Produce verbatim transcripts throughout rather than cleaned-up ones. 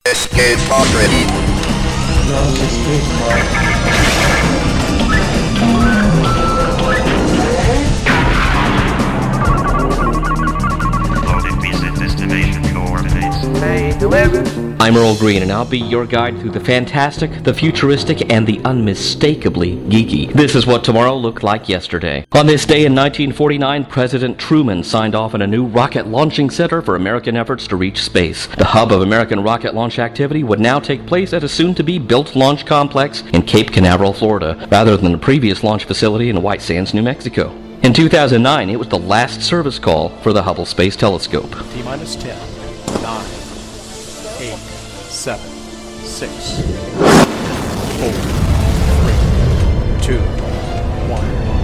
Escape pod ready. Launch escape pod. Loaded visit destination coordinates. Hey, deliver. I'm Earl Green, and I'll be your guide through the fantastic, the futuristic, and the unmistakably geeky. This is what tomorrow looked like yesterday. On this day in nineteen forty-nine, President Truman signed off on a new rocket launching center for American efforts to reach space. The hub of American rocket launch activity would now take place at a soon-to-be-built launch complex in Cape Canaveral, Florida, rather than the previous launch facility in White Sands, New Mexico. In two thousand nine, it was the last service call for the Hubble Space Telescope. T-minus ten, nine, eight, seven, six, four, three, two, one,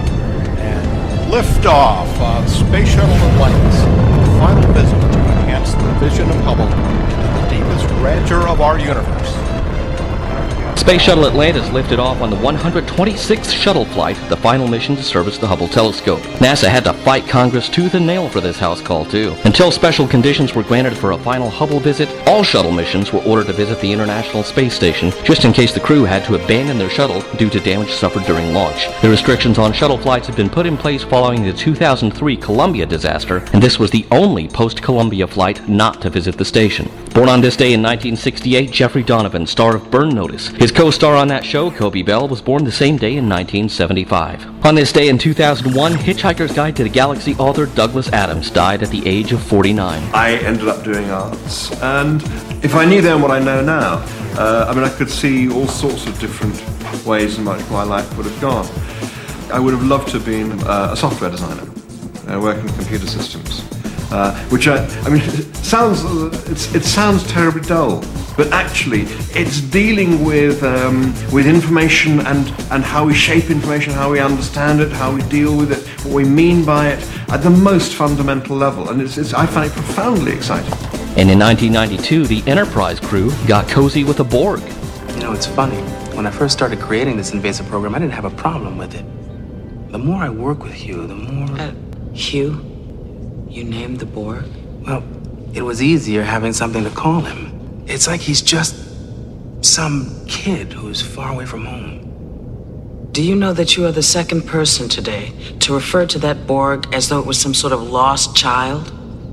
and liftoff of Space Shuttle Atlantis. A final visit to enhance the vision of Hubble into the deepest grandeur of our universe. Space Shuttle Atlantis lifted off on the one hundred twenty-sixth shuttle flight, the final mission to service the Hubble telescope. NASA had to fight Congress tooth and nail for this house call, too. Until special conditions were granted for a final Hubble visit, all shuttle missions were ordered to visit the International Space Station, just in case the crew had to abandon their shuttle due to damage suffered during launch. The restrictions on shuttle flights had been put in place following the two thousand three Columbia disaster, and this was the only post-Columbia flight not to visit the station. Born on this day in nineteen sixty-eight, Jeffrey Donovan, star of Burn Notice. His co-star on that show, Kobe Bell, was born the same day in nineteen seventy-five. On this day in two thousand one, Hitchhiker's Guide to the Galaxy author Douglas Adams died at the age of forty-nine. I ended up doing arts, and if I knew then what I know now, uh, I mean, I could see all sorts of different ways in which my life would have gone. I would have loved to have been uh, a software designer, uh, working with computer systems. Uh, which I, I mean, it sounds it's, it sounds terribly dull, but actually, it's dealing with um, with information and and how we shape information, how we understand it, how we deal with it, what we mean by it at the most fundamental level, and it's, it's I find it profoundly exciting. And in nineteen ninety-two, the Enterprise crew got cozy with a Borg. You know, it's funny. When I first started creating this invasive program, I didn't have a problem with it. The more I work with Hugh, the more... Uh, Hugh? You named the Borg? Well, it was easier having something to call him. It's like he's just some kid who's far away from home. Do you know that you are the second person today to refer to that Borg as though it was some sort of lost child?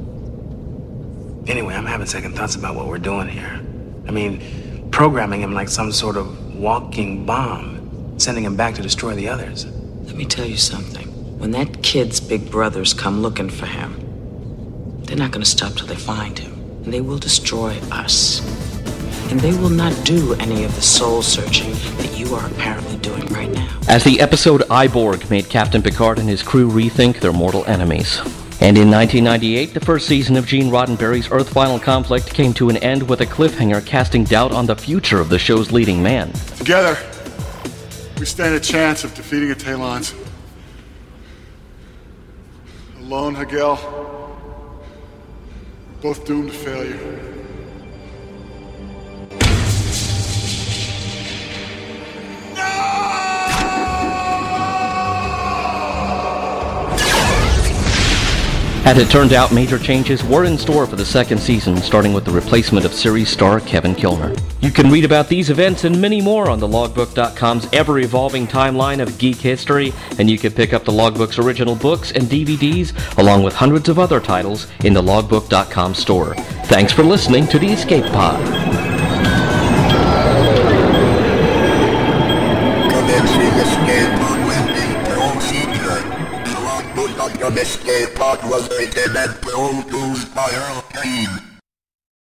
Anyway, I'm having second thoughts about what we're doing here. I mean, programming him like some sort of walking bomb, sending him back to destroy the others. Let me tell you something. When that kid's big brothers come looking for him, they're not going to stop till they find him. And they will destroy us. And they will not do any of the soul searching that you are apparently doing right now. As the episode I, Borg made Captain Picard and his crew rethink their mortal enemies. And in nineteen ninety-eight, the first season of Gene Roddenberry's Earth Final Conflict came to an end with a cliffhanger casting doubt on the future of the show's leading man. Together, we stand a chance of defeating the Talons. Alone, Hagel, both doomed to failure. As it turned out, major changes were in store for the second season, starting with the replacement of series star Kevin Kilmer. You can read about these events and many more on the logbook dot com's ever-evolving timeline of geek history, and you can pick up the Logbook's original books and D V Ds, along with hundreds of other titles, in the logbook dot com store. Thanks for listening to the Escape Pod. Commencing escape pod Wendy procedure. The logbook of escape pod was written and produced by Earl Green.